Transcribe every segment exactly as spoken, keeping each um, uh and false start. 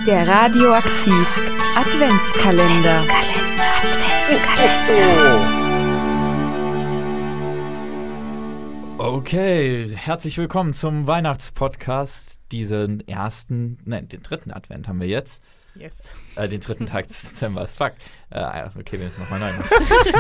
Der Radioaktiv Adventskalender. Adventskalender. Okay, herzlich willkommen zum Weihnachtspodcast. Diesen ersten, nein, den dritten Advent haben wir jetzt. Yes. Äh, den dritten Tag des Dezembers. Fuck. Äh, okay, wir müssen nochmal neu machen.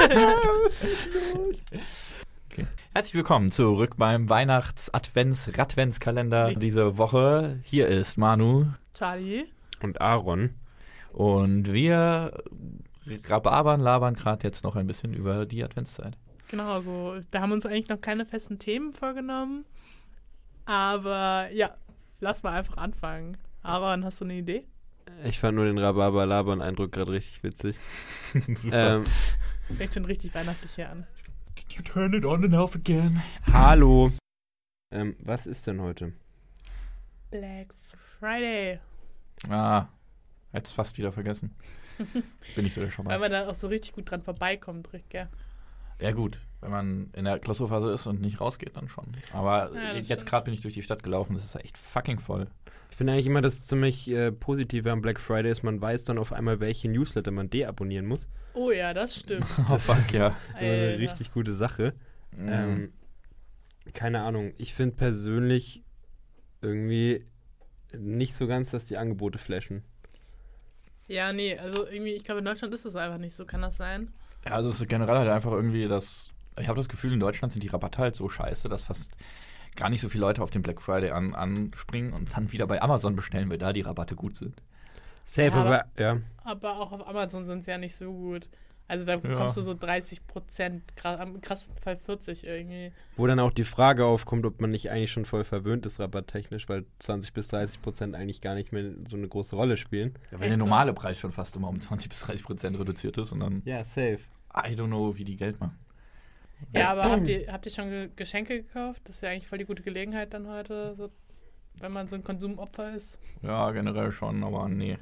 Okay. Herzlich willkommen zurück beim Weihnachts-Advents-Radventskalender diese Woche. Hier ist Manu. Charlie. Und Aaron. Und wir rababern, labern gerade jetzt noch ein bisschen über die Adventszeit. Genau, also wir haben uns eigentlich noch keine festen Themen vorgenommen. Aber ja, lass mal einfach anfangen. Aaron, hast du eine Idee? Ich fand nur den Rhabarber-Labern-Eindruck gerade richtig witzig. ähm, Fängt schon richtig weihnachtlich hier an. Did you turn it on and off again? Hallo. Ähm, was ist denn heute? Black Friday. Ah, jetzt fast wieder vergessen. Bin ich so schon mal. Weil man da auch so richtig gut dran vorbeikommt, gell? Ja gut, wenn man in der Klausurphase ist und nicht rausgeht, dann schon. Aber Ja, jetzt gerade bin ich durch die Stadt gelaufen, das ist echt fucking voll. Ich finde eigentlich immer das ziemlich äh, Positive am Black Friday ist, man weiß dann auf einmal, welche Newsletter man deabonnieren muss. Oh ja, das stimmt. Oh fuck, ja. Das ist eine Alter. richtig gute Sache. Mhm. Ähm, keine Ahnung, ich finde persönlich irgendwie nicht so ganz, dass die Angebote flashen. Ja, nee, also irgendwie, ich glaube, in Deutschland ist es einfach nicht so. Kann das sein? Ja, also es ist generell halt einfach irgendwie das, ich habe das Gefühl, in Deutschland sind die Rabatte halt so scheiße, dass fast gar nicht so viele Leute auf den Black Friday an, anspringen und dann wieder bei Amazon bestellen, weil da die Rabatte gut sind. Safe, Ja, aber ja. Aber auch auf Amazon sind es ja nicht so gut. Also da bekommst du so dreißig Prozent, am krassesten Fall vierzig irgendwie. Wo dann auch die Frage aufkommt, ob man nicht eigentlich schon voll verwöhnt ist, rabatttechnisch, weil zwanzig bis dreißig Prozent eigentlich gar nicht mehr so eine große Rolle spielen. Ja, weil der normale Preis schon fast immer um zwanzig bis dreißig Prozent reduziert ist und dann, Ja, safe. I don't know, wie die Geld machen. Ja, aber habt ihr, habt ihr schon Ge- Geschenke gekauft? Das ist ja eigentlich voll die gute Gelegenheit dann heute, so, wenn man so ein Konsumopfer ist. Ja, generell schon, aber nee.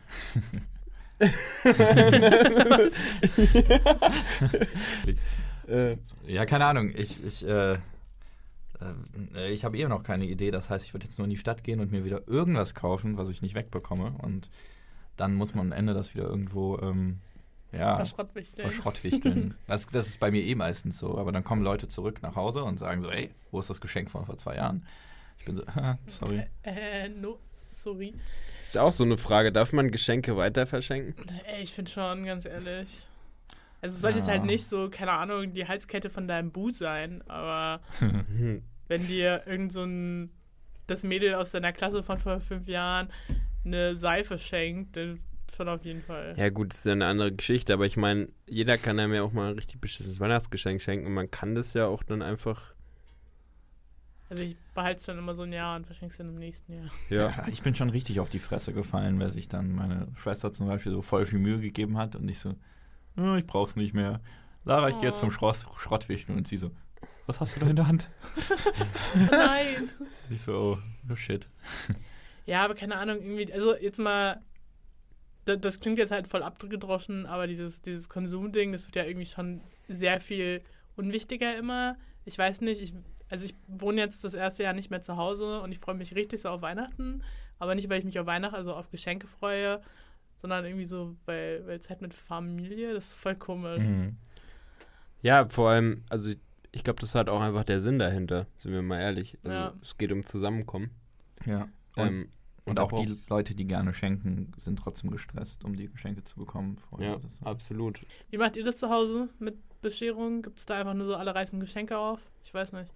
äh, Ja, keine Ahnung. Ich, ich, äh, äh, ich habe eh noch keine Idee. Das heißt, ich würde jetzt nur in die Stadt gehen und mir wieder irgendwas kaufen, was ich nicht wegbekomme. Und dann muss man am Ende das wieder irgendwo, ähm, ja, Verschrottwichteln. verschrottwichteln. das, das ist bei mir eh meistens so. Aber dann kommen Leute zurück nach Hause und sagen so, ey, wo ist das Geschenk von vor zwei Jahren? Ich bin so, sorry. Äh, äh, no, sorry. ist auch so eine Frage, darf man Geschenke weiter verschenken? Ey, ich finde schon, ganz ehrlich. Also es sollte Ja. jetzt halt nicht so, keine Ahnung, die Halskette von deinem Boot sein, aber Hm. wenn dir irgend so ein, das Mädel aus deiner Klasse von vor fünf Jahren eine Seife schenkt, dann schon auf jeden Fall. Ja gut, das ist ja eine andere Geschichte, aber ich meine, jeder kann einem ja auch mal ein richtig beschissenes Weihnachtsgeschenk schenken und man kann das ja auch dann einfach, Also ich behalte es dann immer so ein Jahr und verschenke es dann im nächsten Jahr. ja. Ja, ich bin schon richtig auf die Fresse gefallen, weil sich dann meine Schwester zum Beispiel so voll viel Mühe gegeben hat und ich so, oh, ich brauch's nicht mehr. Sarah, ich gehe jetzt Oh. zum Schrott, Schrottwichteln und sie so, was hast du da in der Hand? Nein! Ich so, oh, oh shit. Ja, aber keine Ahnung, irgendwie, also jetzt mal, das, das klingt jetzt halt voll abgedroschen, aber dieses, dieses Konsumding, das wird ja irgendwie schon sehr viel unwichtiger immer. Ich weiß nicht, ich, also ich wohne jetzt das erste Jahr nicht mehr zu Hause und ich freue mich richtig so auf Weihnachten, aber nicht, weil ich mich auf Weihnachten, also auf Geschenke freue, sondern irgendwie so, weil, weil Zeit mit Familie, das ist voll komisch. Mhm. Ja, vor allem, also ich, ich glaube, das hat auch einfach der Sinn dahinter, sind wir mal ehrlich. Also Ja. es geht um Zusammenkommen. Ja. Und, Ähm, und da auch braucht- die Leute, die gerne schenken, sind trotzdem gestresst, um die Geschenke zu bekommen. Vorher. Ja, Das ist- absolut. Wie macht ihr das zu Hause mit Bescherung? Gibt es da einfach nur so, alle reißen Geschenke auf? Ich weiß nicht.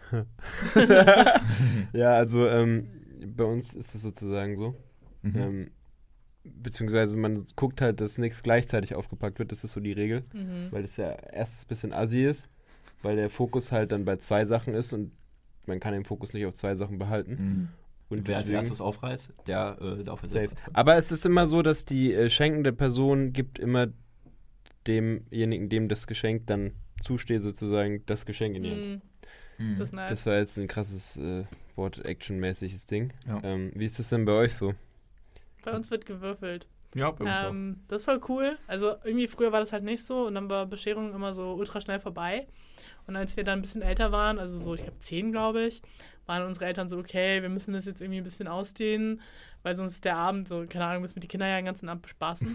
Ja, also ähm, bei uns ist es sozusagen so. Mhm. Ähm, beziehungsweise man guckt halt, dass nichts gleichzeitig aufgepackt wird. Das ist so die Regel. Mhm. Weil das ja erst ein bisschen assi ist, weil der Fokus halt dann bei zwei Sachen ist und man kann den Fokus nicht auf zwei Sachen behalten. Mhm. Und Wer als deswegen- erstes aufreißt, der äh, darf als Safe. erstes. Aber es ist immer so, dass die äh, schenkende Person gibt immer demjenigen, dem das Geschenk dann zusteht, sozusagen das Geschenk in die Hand. Mhm. Mhm. Das ist nice. Das war jetzt ein krasses äh, Wort-Action-mäßiges Ding. Ja. Ähm, wie ist das denn bei euch so? Bei uns wird gewürfelt. Ja, bei uns auch. Ähm, das ist voll cool. Also irgendwie früher war das halt nicht so und dann war Bescherung immer so ultra schnell vorbei. Und als wir dann ein bisschen älter waren, also so, ich glaube zehn, glaube ich, waren unsere Eltern so, okay, wir müssen das jetzt irgendwie ein bisschen ausdehnen, weil sonst ist der Abend so, keine Ahnung, müssen wir die Kinder ja den ganzen Abend bespaßen.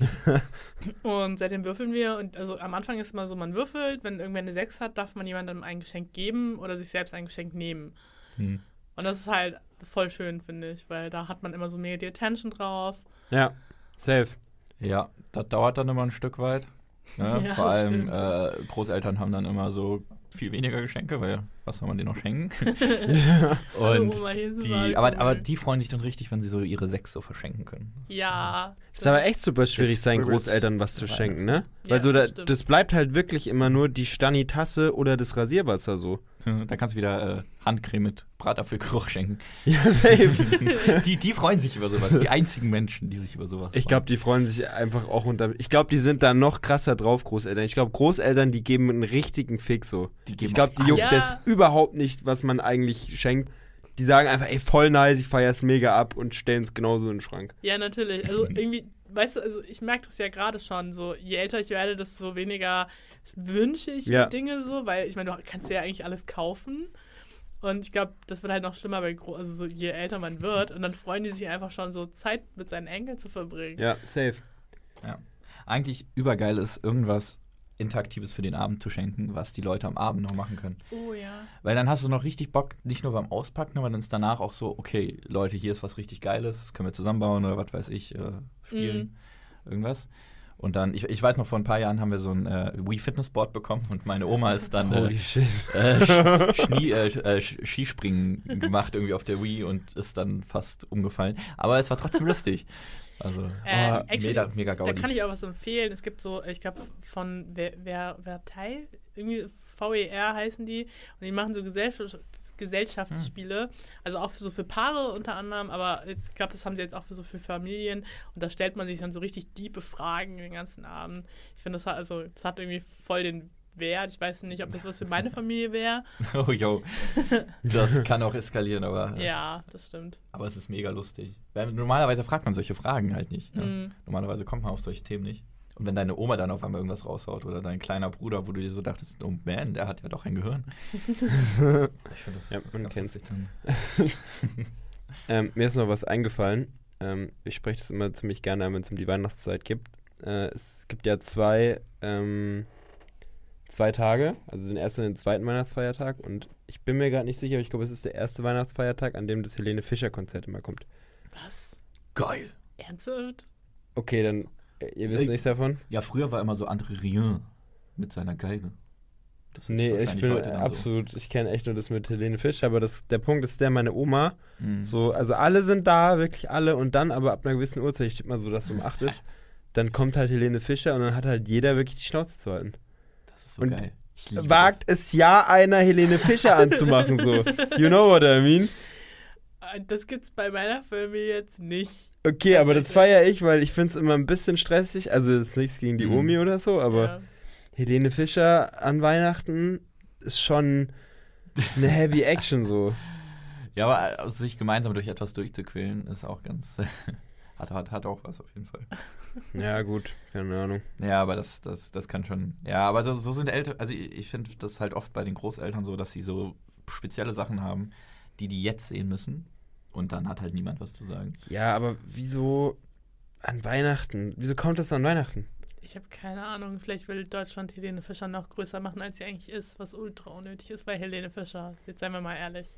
Und seitdem würfeln wir und also am Anfang ist immer so, man würfelt, wenn irgendwer eine sechs hat, darf man jemandem ein Geschenk geben oder sich selbst ein Geschenk nehmen. Hm. Und das ist halt voll schön, finde ich, weil da hat man immer so mega die Attention drauf. Ja, safe. Ja, das dauert dann immer ein Stück weit. Ne? Ja, Vor das allem stimmt. äh, Großeltern haben dann immer so viel weniger Geschenke, weil was soll man denen noch schenken? Und Oma, hier ist die, überall aber, cool. aber die freuen sich dann richtig, wenn sie so ihre Sechs so verschenken können. Ja. Ist aber echt super schwierig, Das seinen Spirit. Großeltern was zu schenken, ne? Ja, Weil so, da, das stimmt. das bleibt halt wirklich immer nur die Stani-Tasse oder das Rasierwasser so. Da kannst du wieder äh, Handcreme mit Bratapfelgeruch schenken. Ja, safe. die, die freuen sich über sowas. Die einzigen Menschen, die sich über sowas Ich glaube, die freuen sich einfach auch unter. Ich glaube, die sind da noch krasser drauf, Großeltern. Ich glaube, Großeltern, die geben einen richtigen Fick so. Die geben Ich glaube, auf die juckt alles. das überhaupt nicht, was man eigentlich schenkt. Die sagen einfach, ey, voll nice, ich feier's mega ab und stellen es genauso in den Schrank. Ja, natürlich. Also irgendwie, weißt du, also ich merke das ja gerade schon so, je älter ich werde, desto weniger wünsche ich Ja. mir Dinge so, weil ich meine, du kannst dir ja eigentlich alles kaufen. Und ich glaube, das wird halt noch schlimmer, bei Gro- also so, je älter man wird. Und dann freuen die sich einfach schon so, Zeit mit seinen Enkeln zu verbringen. Ja, safe. Ja. Eigentlich übergeil ist, irgendwas Interaktives für den Abend zu schenken, was die Leute am Abend noch machen können. Oh ja. Weil dann hast du noch richtig Bock, nicht nur beim Auspacken, aber dann ist danach auch so, okay, Leute, hier ist was richtig Geiles, das können wir zusammenbauen oder was weiß ich, äh, spielen, irgendwas. Und dann, ich, ich weiß noch, vor ein paar Jahren haben wir so ein äh, Wii-Fitnessboard bekommen und meine Oma ist dann äh, Holy shit. äh, Sch- Schnie, äh, äh, Sch- Skispringen gemacht irgendwie auf der Wii und ist dann fast umgefallen. Aber es war trotzdem lustig. Also, Äh, oh, actually, mega, mega Da Gaudi. kann ich auch was empfehlen. Es gibt so, ich glaube, von Wer, wer, Verteil, irgendwie V E R heißen die. Und die machen so Gesellschaft, Gesellschaftsspiele. Also auch so für Paare unter anderem. Aber jetzt, ich glaube, das haben sie jetzt auch für so für Familien. Und da stellt man sich dann so richtig tiefe Fragen den ganzen Abend. Ich finde, das hat, also, das hat irgendwie voll den Wert. Ich weiß nicht, ob das was für meine Familie wäre. Oh, yo. Das kann auch eskalieren, aber, Ja, das stimmt. aber es ist mega lustig. Weil normalerweise fragt man solche Fragen halt nicht. Ne? Mhm. Normalerweise kommt man auf solche Themen nicht. Und wenn deine Oma dann auf einmal irgendwas raushaut oder dein kleiner Bruder, wo du dir so dachtest, oh man, der hat ja doch ein Gehirn. Ich finde das, Ja, das man ganz kennt's. lustig dann. Ähm, mir ist noch was eingefallen. Ähm, ich spreche das immer ziemlich gerne an, wenn es um die Weihnachtszeit gibt. Äh, es gibt ja zwei, ähm, zwei Tage, also den ersten und den zweiten Weihnachtsfeiertag. Und ich bin mir gerade nicht sicher, aber ich glaube, es ist der erste Weihnachtsfeiertag, an dem das Helene Fischer-Konzert immer kommt. Was? Geil. Ernsthaft? Okay, dann, äh, ihr wisst Äh, nichts davon? Ja, früher war immer so André Rien mit seiner Geige. Das ist Nee, ich wahrscheinlich bin heute dann absolut, ich kenne echt nur das mit Helene Fischer, aber das, der Punkt ist der, meine Oma, So. Mhm. so, also alle sind da, wirklich alle, und dann aber ab einer gewissen Uhrzeit, ich tippe mal so, dass es um acht ist, dann kommt halt Helene Fischer und dann hat halt jeder wirklich die Schnauze zu halten. Das ist so und geil. Ich liebe Wagt es ja einer, Helene Fischer anzumachen, so. You know what I mean? Äh, Das gibt's bei meiner Familie jetzt nicht. Okay, aber das Tatsächlich. feiere ich, weil ich finde es immer ein bisschen stressig, also das ist nichts gegen die Mhm. Omi oder so, aber Ja. Helene Fischer an Weihnachten ist schon eine heavy Action, so. Ja, aber also sich gemeinsam durch etwas durchzuquälen, ist auch ganz. hat, hat, hat auch was auf jeden Fall. Ja, gut, keine Ahnung. Ja, aber das, das, das kann schon. Ja, aber so, so sind Eltern. Also ich, ich finde das halt oft bei den Großeltern so, dass sie so spezielle Sachen haben, die die jetzt sehen müssen. Und dann hat halt niemand was zu sagen. Ja, aber wieso an Weihnachten? Wieso kommt das an Weihnachten? Ich habe keine Ahnung. Vielleicht will Deutschland Helene Fischer noch größer machen, als sie eigentlich ist, was ultra unnötig ist bei Helene Fischer. Jetzt seien wir mal ehrlich.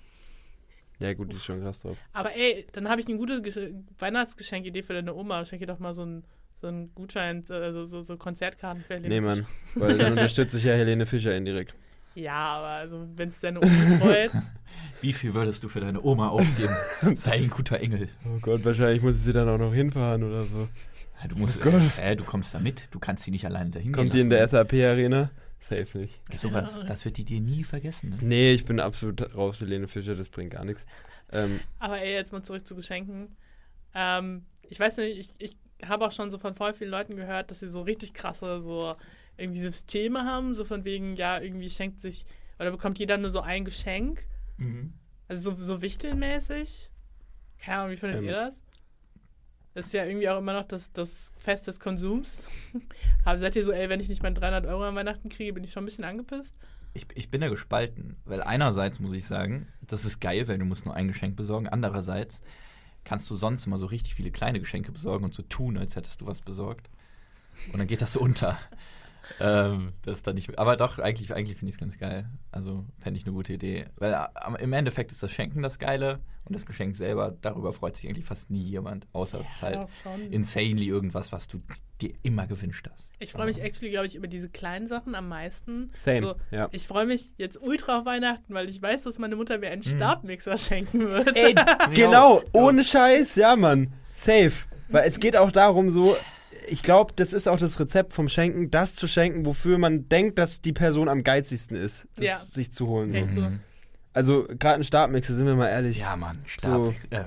Ja, gut, die ist schon krass drauf. Aber ey, dann habe ich eine gute Gesch- Weihnachtsgeschenkidee für deine Oma. Schenke ihr doch mal so einen so einen Gutschein, also so, so Konzertkarten für Helene Nee, Fischer. Mann, weil dann unterstütze ich ja Helene Fischer indirekt. Ja, aber also, wenn es deine Oma freut. Wie viel würdest du für deine Oma aufgeben? Sei ein guter Engel. Oh Gott, wahrscheinlich muss ich sie dann auch noch hinfahren oder so. Ja, du musst, Oh Gott. äh, du kommst da mit. Du kannst sie nicht alleine dahin Kommt gehen die in der lassen. S A P-Arena? Safe nicht. Sowas, das wird die dir nie vergessen. Ne? Nee, ich bin absolut raus, Helene Fischer, das bringt gar nichts. Ähm, Aber ey, jetzt mal zurück zu Geschenken. Ähm, ich weiß nicht, ich, ich habe auch schon so von voll vielen Leuten gehört, dass sie so richtig krasse so irgendwie Systeme haben, so von wegen, ja, irgendwie schenkt sich, oder bekommt jeder nur so ein Geschenk. Mhm. Also so, so wichtelmäßig. Keine Ahnung, wie findet Ähm. ihr das? Das ist ja irgendwie auch immer noch das, das Fest des Konsums. Aber seid ihr so, ey, wenn ich nicht mal dreihundert Euro an Weihnachten kriege, bin ich schon ein bisschen angepisst? Ich, ich bin da gespalten, weil einerseits muss ich sagen, das ist geil, weil du musst nur ein Geschenk besorgen. Andererseits kannst du sonst immer so richtig viele kleine Geschenke besorgen und so tun, als hättest du was besorgt. Und dann geht das so unter. ähm, das ist dann nicht, aber doch, eigentlich, eigentlich finde ich es ganz geil. Also fände ich eine gute Idee. Weil äh, im Endeffekt ist das Schenken das Geile und das Geschenk selber, darüber freut sich eigentlich fast nie jemand. Außer ja, es ist halt insanely irgendwas, was du dir immer gewünscht hast. Ich freue mich actually, glaube ich, über diese kleinen Sachen am meisten. Same, so, ja. Ich freue mich jetzt ultra auf Weihnachten, weil ich weiß, dass meine Mutter mir einen Stabmixer mhm. schenken wird. Ey, genau, ohne Scheiß, ja, Mann. Safe. Weil es geht auch darum, so, ich glaube, das ist auch das Rezept vom Schenken, das zu schenken, wofür man denkt, dass die Person am geizigsten ist, das ja. sich zu holen. Echt so. Mhm. Also, gerade ein Stabmixer, sind wir mal ehrlich. Ja, Mann, Stab. So. Äh.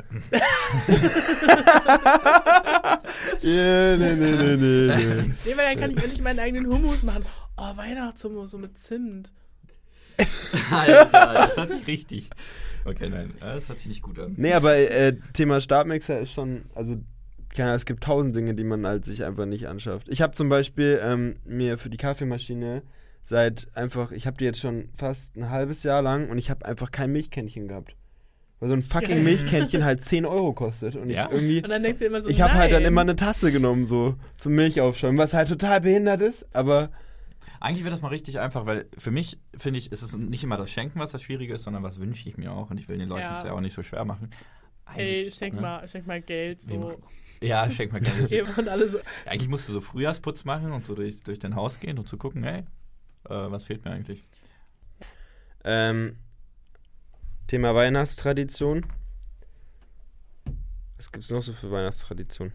yeah, nee, nee, nee, nee, nee. Nee, weil dann kann ich endlich meinen eigenen Hummus machen. Oh, Weihnachtshummus, so mit Zimt. Alter, das hört sich richtig. Okay, nein, das hört sich nicht gut an. Nee, aber äh, Thema Stabmixer ist schon, also, keine Ahnung, es gibt tausend Dinge, die man halt sich einfach nicht anschafft. Ich habe zum Beispiel ähm, mir für die Kaffeemaschine seit einfach, ich habe die jetzt schon fast ein halbes Jahr lang und ich habe einfach kein Milchkännchen gehabt. Weil so ein fucking Geil. Milchkännchen halt zehn Euro kostet. Und Ja. ich irgendwie, Und dann denkst du immer so, ich habe halt dann nein. immer eine Tasse genommen, so, zum Milchaufschäumen, was halt total behindert ist, aber Eigentlich wäre das mal richtig einfach, weil für mich, finde ich, ist es nicht immer das Schenken, was das Schwierige ist, sondern was wünsche ich mir auch. Und ich will den Leuten Ja. es ja auch nicht so schwer machen. Ey, Eigentlich, schenk, ne? mal, schenk mal Geld, so. Ja, schenk mal Geld. Geben und alle so. Eigentlich musst du so Frühjahrsputz machen und so durch, durch dein Haus gehen und zu gucken, hey, äh, was fehlt mir eigentlich? ähm, Thema Weihnachtstradition. Was gibt's noch so für Weihnachtstradition?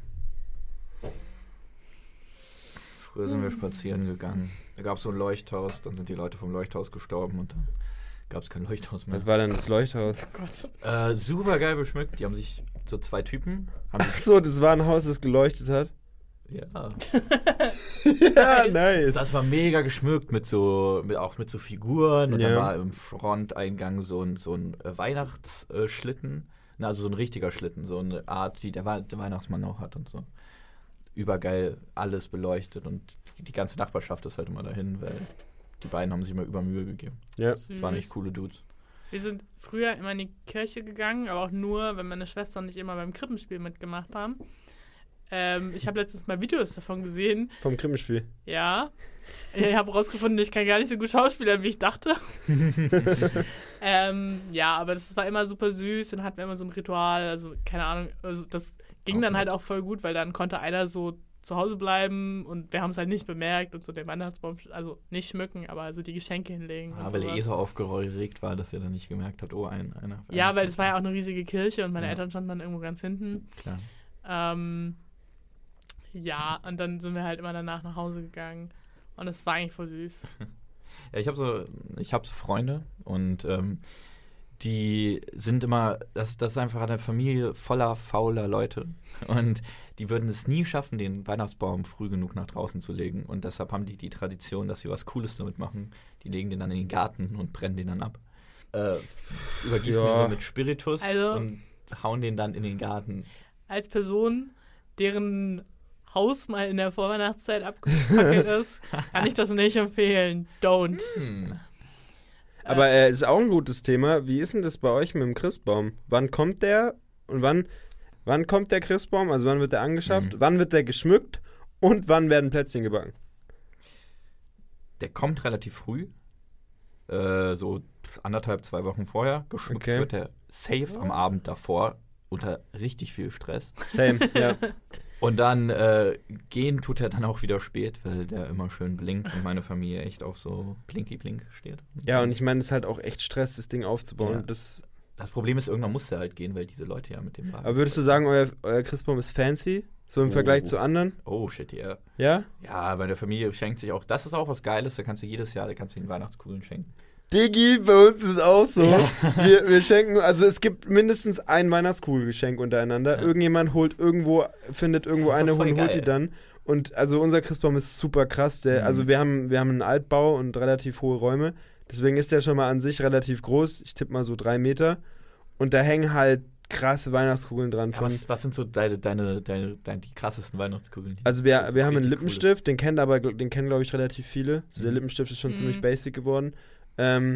Früher sind wir spazieren gegangen. Da gab es so ein Leuchthaus, dann sind die Leute vom Leuchthaus gestorben und dann gab es kein Leuchthaus mehr. Was war denn das Leuchthaus? Oh Gott. Äh, super geil beschmückt. Die haben sich, so zwei Typen, haben Ach sich, so, das war ein Haus, das geleuchtet hat. ja, Ja, nice. das war mega geschmückt mit so, mit, auch mit so Figuren und Ja. dann war im Fronteingang so ein, so ein äh, Weihnachtsschlitten, Na, also so ein richtiger Schlitten, so eine Art, die der, We- der Weihnachtsmann auch hat und so. Übergeil, alles beleuchtet und die, die ganze Nachbarschaft ist halt immer dahin, weil die beiden haben sich immer über Mühe gegeben. Ja. Das waren echt coole Dudes. Wir sind früher immer in die Kirche gegangen, aber auch nur, wenn meine Schwester und ich immer beim Krippenspiel mitgemacht haben. Ähm, ich habe letztens mal Videos davon gesehen. Vom Krippenspiel. Ja. Ich habe rausgefunden, ich kann gar nicht so gut schauspielern, wie ich dachte. ähm, ja, aber das war immer super süß. Dann hatten wir immer so ein Ritual. Also, keine Ahnung. Also das ging Auch dann halt nett. auch voll gut, weil dann konnte einer so zu Hause bleiben und wir haben es halt nicht bemerkt und so den Weihnachtsbaum, also nicht schmücken, aber also die Geschenke hinlegen. Ah, und weil er sowas. eh so aufgeregt war, dass er dann nicht gemerkt hat, oh, ein, einer. Ja, weil es war ja auch eine riesige Kirche und meine Ja. Eltern standen dann irgendwo ganz hinten. Klar. Ähm, ja, und dann sind wir halt immer danach nach Hause gegangen. Und es war eigentlich voll süß. Ja, ich habe so, ich habe so Freunde und ähm, die sind immer, das, das ist einfach eine Familie voller fauler Leute und die würden es nie schaffen, den Weihnachtsbaum früh genug nach draußen zu legen und deshalb haben die die Tradition, dass sie was Cooles damit machen. Die legen den dann in den Garten und brennen den dann ab. Äh, übergießen Ja. den so mit Spiritus Also- und hauen den dann in den Garten. Als Person, deren Haus mal in der Vorweihnachtszeit abgefackelt ist, kann ich das nicht empfehlen. Don't. Hm. Aber äh, ist auch ein gutes Thema. Wie ist denn das bei euch mit dem Christbaum? Wann kommt der und wann, wann kommt der Christbaum? Also wann wird der angeschafft? Mhm. Wann wird der geschmückt? Und wann werden Plätzchen gebacken? Der kommt relativ früh, äh, so anderthalb, zwei Wochen vorher. Geschmückt Okay. wird der safe am Abend davor unter richtig viel Stress. Same, ja. Und dann äh, gehen tut er dann auch wieder spät, weil der immer schön blinkt und meine Familie echt auf so Blinky-Blink steht. Ja, und ich meine, es ist halt auch echt Stress, das Ding aufzubauen. Ja. Das, Das Problem ist, irgendwann muss der halt gehen, weil diese Leute ja mit dem Wagen. aber würdest du sagen, euer, euer Christbaum ist fancy? So im Oh. Vergleich zu anderen? Oh shit, ja. Ja? Ja, bei der Familie schenkt sich auch, das ist auch was Geiles, da kannst du jedes Jahr, da kannst du den Weihnachtskugeln schenken. Digi, bei uns ist es auch so. Ja. Wir, wir schenken, also es gibt mindestens ein Weihnachtskugelgeschenk untereinander. Ja. Irgendjemand holt irgendwo, findet irgendwo Das ist eine doch voll und holt geil. die dann. Und also unser Christbaum ist super krass. Der, Mhm. Also wir haben, wir haben einen Altbau und relativ hohe Räume. Deswegen ist der schon mal an sich relativ groß. Ich tippe mal so drei Meter. Und da hängen halt krasse Weihnachtskugeln dran. Ja, Von, was, was sind so deine, deine, deine, deine die krassesten Weihnachtskugeln? Die- also wir, so wir haben einen richtig coole. Lippenstift, den kennen aber, den kennen glaube ich relativ viele. So der Mhm. Lippenstift ist schon Mhm. ziemlich basic geworden. Ähm,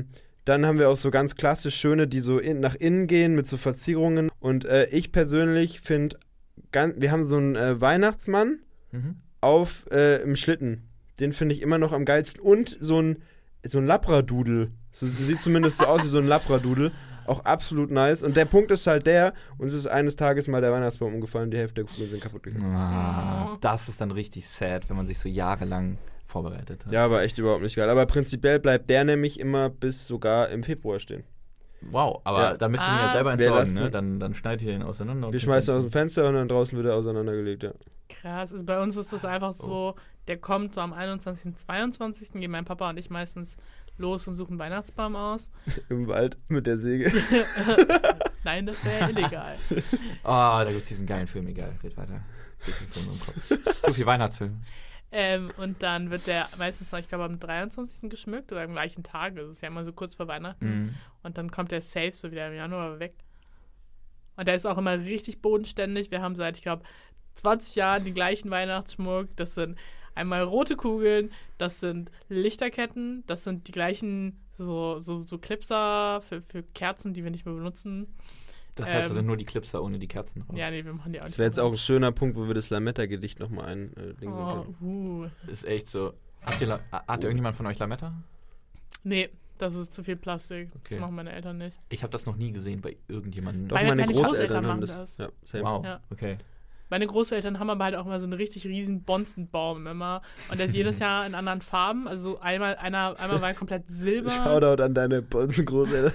Dann haben wir auch so ganz klassisch schöne, die so in, nach innen gehen mit so Verzierungen. Und äh, ich persönlich finde, wir haben so einen äh, Weihnachtsmann Mhm. auf äh, im Schlitten. Den finde ich immer noch am geilsten. Und so ein, so ein Labradudel. So, sieht zumindest so aus wie so ein Labradudel. Auch absolut nice. Und der Punkt ist halt der, uns ist eines Tages mal der Weihnachtsbaum umgefallen, die Hälfte der Kugeln sind kaputt gegangen. Ah, das ist dann richtig sad, wenn man sich so jahrelang vorbereitet hat. Ja, aber echt überhaupt nicht geil. Aber prinzipiell bleibt der nämlich immer bis sogar im Februar stehen. Wow, aber Ja. da müsst ihr ihn Ah, ja selber wir entsorgen, lassen- ne? Dann, dann schneidet ihr den auseinander. und Wir tut schmeißen den aus dem Fenster und dann draußen wird er auseinandergelegt, ja. Krass, also bei uns ist das einfach so, der kommt so am einundzwanzigsten, zweiundzwanzigsten gehen mein Papa und ich meistens los und suchen einen Weihnachtsbaum aus. Im Wald mit der Säge. Nein, das wäre illegal. Ah, da gibt es diesen geilen Film, egal, red weiter. Zu viel Film im Kopf. Zu viel Weihnachtsfilm. ähm, und dann wird der meistens, noch, ich glaube, am dreiundzwanzigsten geschmückt oder am gleichen Tag. Das ist ja immer so kurz vor Weihnachten. Mhm. Und dann kommt der safe so wieder im Januar weg. Und der ist auch immer richtig bodenständig. Wir haben seit, ich glaube, zwanzig Jahren den gleichen Weihnachtsschmuck. Das sind einmal rote Kugeln, das sind Lichterketten, das sind die gleichen so, so, so Clipser für, für Kerzen, die wir nicht mehr benutzen. Das heißt, das Ähm, sind nur die Clipser ohne die Kerzen drauf. Ja, nee, wir machen die auch Das nicht. wäre jetzt mehr. auch ein schöner Punkt, wo wir das Lametta-Gedicht nochmal ein äh, Ding sehen Oh, können. uh. Ist echt so. Habt ihr La- hat irgendjemand von euch Lametta? Nee, das ist zu viel Plastik. Okay. Das machen meine Eltern nicht. Ich habe das noch nie gesehen bei irgendjemandem. Doch, Meine- meine, meine Großeltern Großeltern haben machen das. das. Ja, same. Wow, Ja. okay. Meine Großeltern haben aber halt auch immer so einen richtig riesen Bonzenbaum immer. Und der ist jedes Jahr in anderen Farben. Also einmal, einer, einmal war er komplett silber. Shoutout an deine Bonzen Großeltern.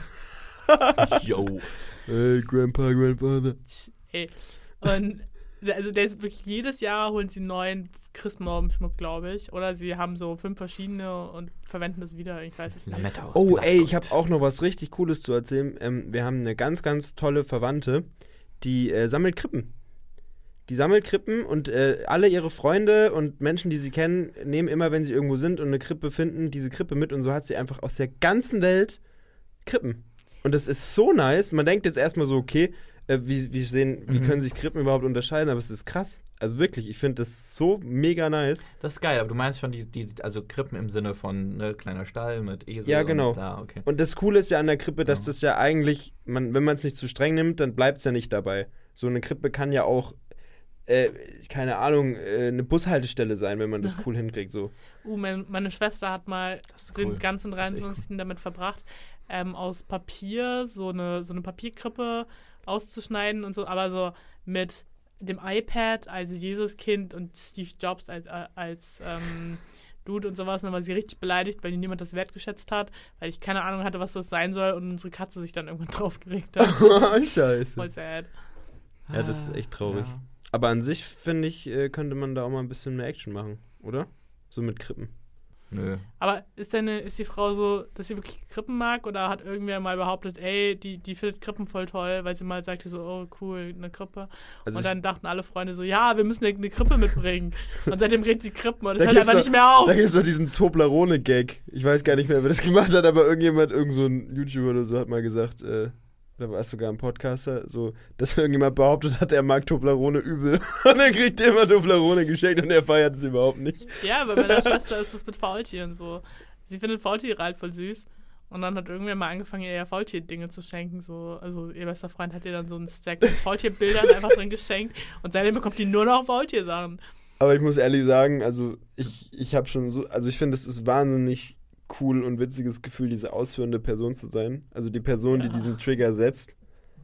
Yo. Hey, Grandpa, Grandfather. Ey. Und also der ist wirklich jedes Jahr holen sie einen neuen Christbaumschmuck, glaube ich. Oder sie haben so fünf verschiedene und verwenden das wieder. Ich weiß es nicht. Lametta aus Oh, ey, ich Blattgold. habe auch noch was richtig Cooles zu erzählen. Ähm, wir haben eine ganz, ganz tolle Verwandte, die äh, sammelt Krippen. Die sammelt Krippen und äh, alle ihre Freunde und Menschen, die sie kennen, nehmen immer, wenn sie irgendwo sind und eine Krippe finden, diese Krippe mit. Und so hat sie einfach aus der ganzen Welt Krippen. Und das ist so nice. Man denkt jetzt erstmal so, okay, äh, wie, wie, sehen, wie Mhm. können sich Krippen überhaupt unterscheiden? Aber es ist krass. Also wirklich, ich finde das so mega nice. Das ist geil, aber du meinst schon die, die also Krippen im Sinne von ne, kleiner Stall mit Esel Ja, genau. und bla, okay. Und das Coole ist ja an der Krippe, dass Ja. das ja eigentlich, man, wenn man es nicht zu streng nimmt, dann bleibt es ja nicht dabei. So eine Krippe kann ja auch, äh, keine Ahnung, äh, eine Bushaltestelle sein, wenn man das cool hinkriegt. So. Uh, mein, meine Schwester hat mal Das ist den cool. ganzen Das ist echt dreiundzwanzigsten damit verbracht, ähm, aus Papier so eine, so eine Papierkrippe auszuschneiden und so, aber so mit dem iPad als Jesuskind und Steve Jobs als, äh, als ähm, Dude und sowas. Und dann war sie richtig beleidigt, weil niemand das wertgeschätzt hat, weil ich keine Ahnung hatte, was das sein soll und unsere Katze sich dann irgendwann draufgelegt hat. Scheiße. Voll sad. Ja, das ist echt traurig. Ja. Aber an sich, finde ich, äh, könnte man da auch mal ein bisschen mehr Action machen, oder? So mit Krippen. Nö. Aber ist deine, ist die Frau so, dass sie wirklich Krippen mag oder hat irgendwer mal behauptet, ey, die, die findet Krippen voll toll, weil sie mal sagte so, oh cool, eine Krippe. Also und ich- dann dachten alle Freunde so, ja, wir müssen eine, eine Krippe mitbringen. Und seitdem redet sie Krippen und es Da hört gibt's einfach doch- nicht mehr auf. Da gibt es doch diesen Toblerone-Gag. Ich weiß gar nicht mehr, wer das gemacht hat, aber irgendjemand, irgend so ein YouTuber oder so, hat mal gesagt, äh, da war es sogar ein Podcaster, so, dass irgendjemand behauptet hat, er mag Toblerone übel. Und er kriegt immer Toblerone geschenkt und er feiert es überhaupt nicht. Ja, bei meiner Schwester ist das mit Faultieren so. Sie findet Faultiere halt voll süß. Und dann hat irgendwer mal angefangen, ihr ja Faultier-Dinge zu schenken. So. Also ihr bester Freund hat ihr dann so einen Stack mit Faultierbildern einfach drin geschenkt. Und seitdem bekommt die nur noch Faultiersachen. Aber ich muss ehrlich sagen, also ich, ich habe schon so, also ich finde, es ist wahnsinnig cool und witziges Gefühl, diese ausführende Person zu sein. Also die Person, die Ja. diesen Trigger setzt.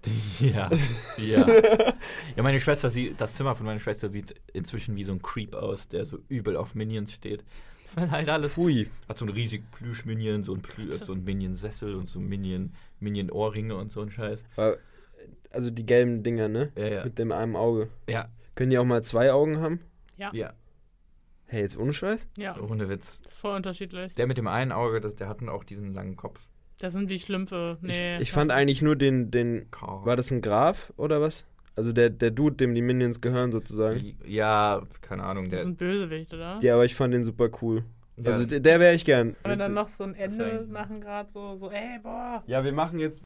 Ja, ja. Ja, meine Schwester sieht, das Zimmer von meiner Schwester sieht inzwischen wie so ein Creep aus, der so übel auf Minions steht. Weil halt alles Hui. hat so einen riesigen Plüsch-Minion, so ein, Plü so ein Minion-Sessel und so Minion, Minion-Ohrringe und so ein Scheiß. Aber, also die gelben Dinger, ne? Ja, ja. Mit dem einen Auge. Ja, Können die auch mal zwei Augen haben? Ja, ja, Hey, jetzt ohne Scheiß? ja. ohne Witz. Das ist voll unterschiedlich. Der mit dem einen Auge, das, der hat auch diesen langen Kopf. Das sind wie Schlümpfe. Nee. Ich, ich fand eigentlich nur den, den, Karl. war das ein Graf oder was? Also der, der Dude, dem die Minions gehören sozusagen. Ja, keine Ahnung. Das Der, ist ein Bösewicht, oder? Ja, aber ich fand den super cool. ja, Also der, der wäre ich gern. Wenn wir dann noch so ein Das Ende wär- machen gerade, so, so, ey, boah. Ja, wir machen jetzt